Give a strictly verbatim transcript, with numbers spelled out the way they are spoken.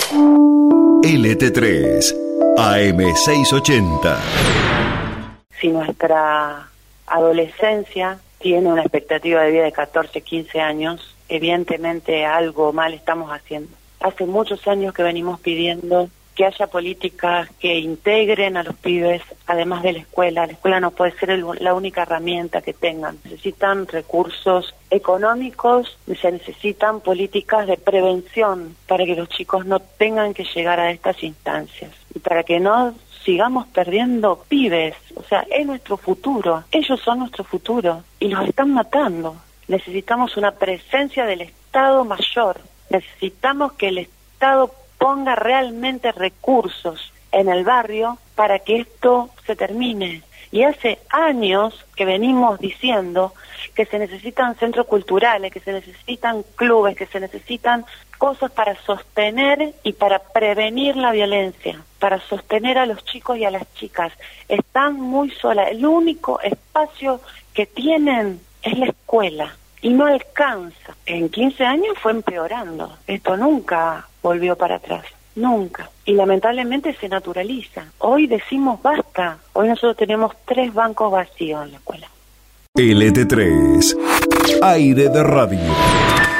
L T tres, A M seiscientos ochenta. Si nuestra adolescencia tiene una expectativa de vida de catorce, quince años, evidentemente algo mal estamos haciendo. Hace muchos años que venimos pidiendo que haya políticas que integren a los pibes, además de la escuela. La escuela no puede ser el, la única herramienta que tengan. Necesitan recursos económicos, se necesitan políticas de prevención para que los chicos no tengan que llegar a estas instancias y para que no sigamos perdiendo pibes. O sea, es nuestro futuro, ellos son nuestro futuro y los están matando. Necesitamos una presencia del Estado mayor, necesitamos que el Estado ponga realmente recursos en el barrio para que esto se termine. Y hace años que venimos diciendo que se necesitan centros culturales, que se necesitan clubes, que se necesitan cosas para sostener y para prevenir la violencia, para sostener a los chicos y a las chicas. Están muy solas. El único espacio que tienen es la escuela y no alcanza. En quince años fue empeorando. Esto nunca volvió para atrás. Nunca. Y lamentablemente se naturaliza. Hoy decimos basta. Hoy nosotros tenemos tres bancos vacíos en la escuela. L T tres, Aire de Radio.